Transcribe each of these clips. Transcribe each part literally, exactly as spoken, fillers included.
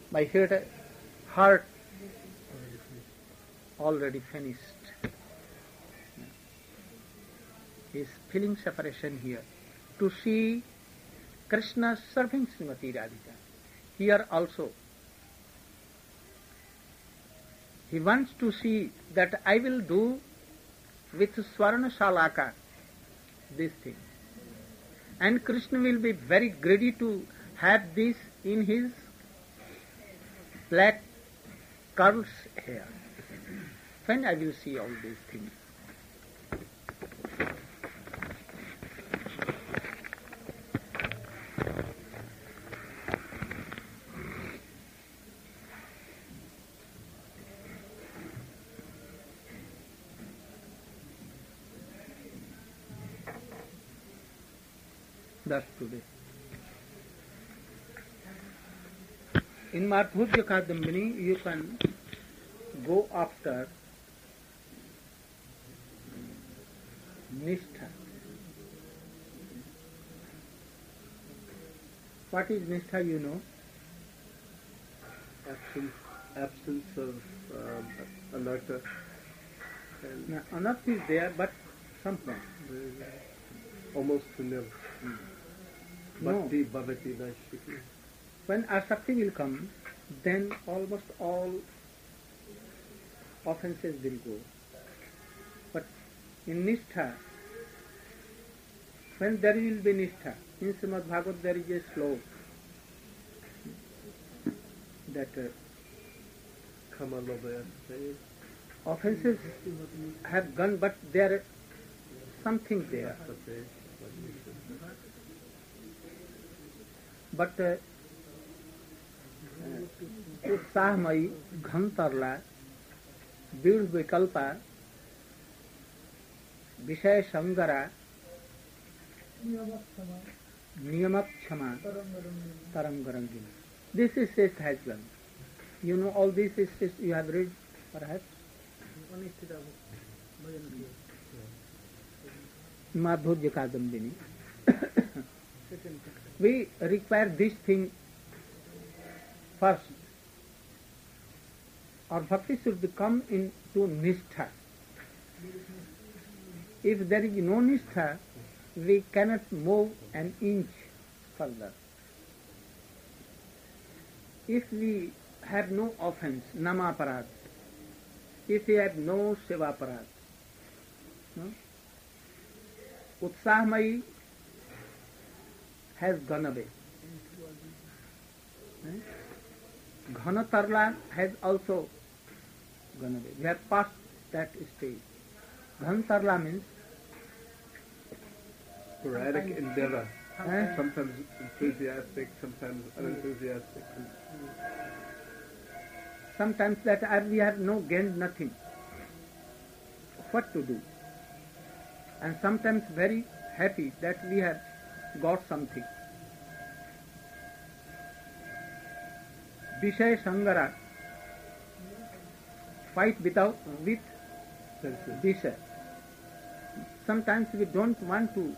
My heart, heart already finished. He is feeling separation here. To see Krishna serving Srimati Radhika. Here also, he wants to see that I will do with Swarna Shalaka this thing. And Krishna will be very greedy to have this in his black curls hair. When I will see all these things. That's today. In Madhurya Kadambini, you can go after Nishtha. What is Nishtha, you know? Absence, absence of um, anartha. Now, anartha is there, but something. Almost to nil. No. Bhakti, bhavati, nashiki. When asakti will come, then almost all offences will go. But in Nishtha, when there will be Nishtha, in Srimad Bhagavad there is a sloka that uh, offences have gone, but there is something there. But uh, उत्साहमयी घन तरला दृढ़ विकल्पा विषय संगरा नियमक क्षमा तरंगरंगिनी. This is says has done. You know all this is says you have read perhaps. Madhurya Kadambini. We require this thing first. Our bhakti should come into Nishtha. If there is no Nishtha, we cannot move an inch further. If we have no offense, namaparad, if we have no sevaparad, no? Utsahmayi has gone away. Ghana Tarla has also gone away. We have passed that stage. Ghana Tarla means sporadic endeavor. Eh? Sometimes enthusiastic, sometimes unenthusiastic. Sometimes that we have no gained nothing. What to do? And sometimes very happy that we have got something. Vishaya Sangara, fight without with Vishaya. Sometimes we don't want to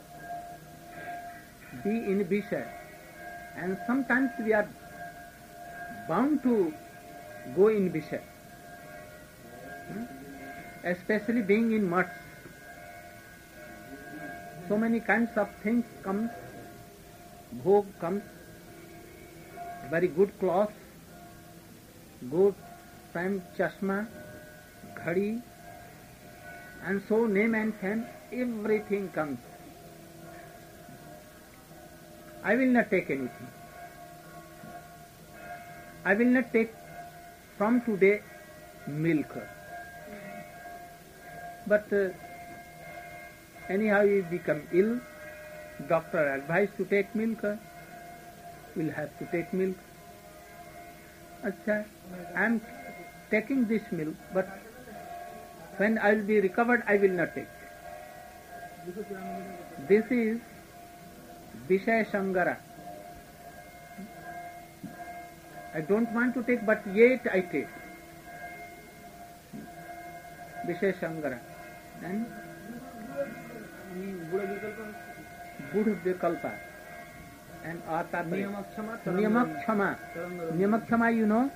be in Vishaya, and sometimes we are bound to go in Vishaya. Hmm? Especially being in mutts. So many kinds of things comes, bhog comes, very good cloth, good time chashma, ghadi, and so name and fame, everything comes. I will not take anything. I will not take from today milk. But uh, anyhow you become ill, doctor advised to take milk, will have to take milk. Achha, I am taking this milk, but when I will be recovered, I will not take. This is Vishaya Sangara. I don't want to take, but yet I take. Vishaya Sangara. And Buddha Vikalpa. and Atapare. Niyamakshama, Niyamakshama. Tarangaranga. Niyamakshama, you know?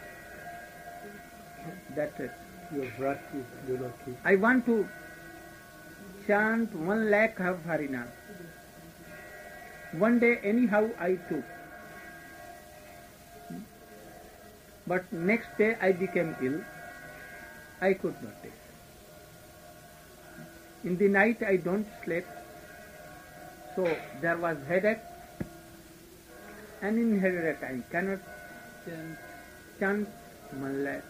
That uh, Your breath you do not keep. I want to chant one lakh of Harinam. One day anyhow I took. But next day I became ill. I could not take. In the night I don't sleep. So there was headache. And in headache I cannot Chant. chant one lakh.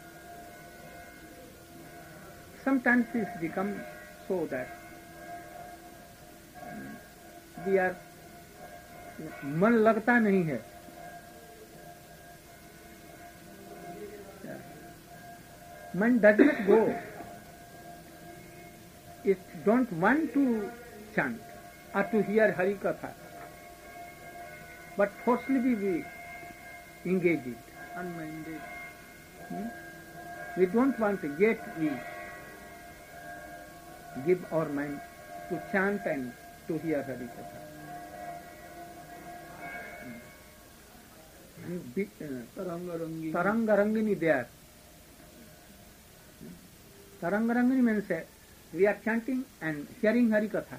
Sometimes it's become so that we are मन लगता नहीं है. Mind does not go. It don't want to chant or to hear Hari Katha. But forcibly we engage it. Unminded. Hmm? We don't want to, yet we give our mind to chant and to hear Hari Katha. And be, uh, Tarangarangini. Tarangarangini there. Tarangarangini means uh, we are chanting and hearing Hari Katha.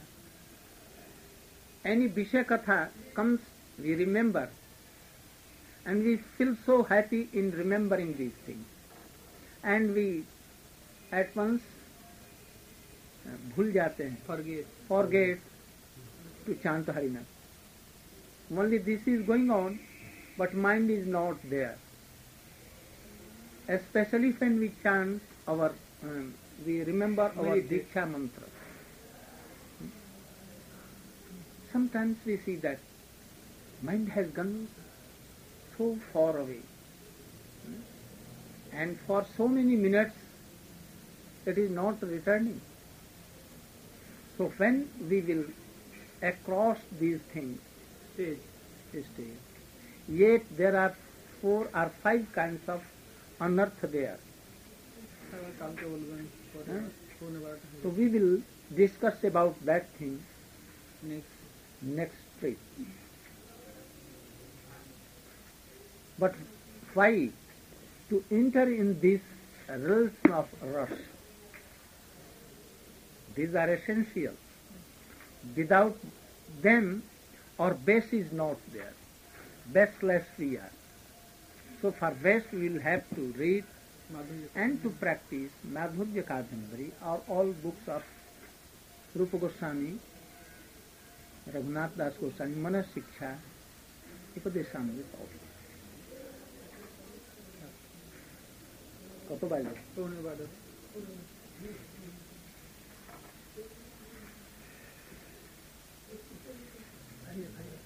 Any Vishay Katha comes, we remember. And we feel so happy in remembering these things. And we at once uh, भूल जाते हैं. Forget. Forget to chant Harinam. Only this is going on, but mind is not there. Especially when we chant our, um, we remember our Meditate. Diksha mantra. Sometimes we see that mind has gone so far away. And for so many minutes, it is not returning. So when we will across these things, Stage. stage, yet there are four or five kinds of unearth there. কালকে বলবেন পরে হ্যাঁ? ফোনে বারোটা So we will discuss about that thing next next trip. But why to enter in these realms of rush? These are essential. Without them, our base is not there. Baseless we are. So for base we will have to read মাধুর্য and to practice Madhurya Kadambari or all books of Rupa Goswami, Raghunath Das Goswami, Manas Shiksha, Upadeshamrita, all. কত বাইরে ফোনে বারোটা ভাই ভাই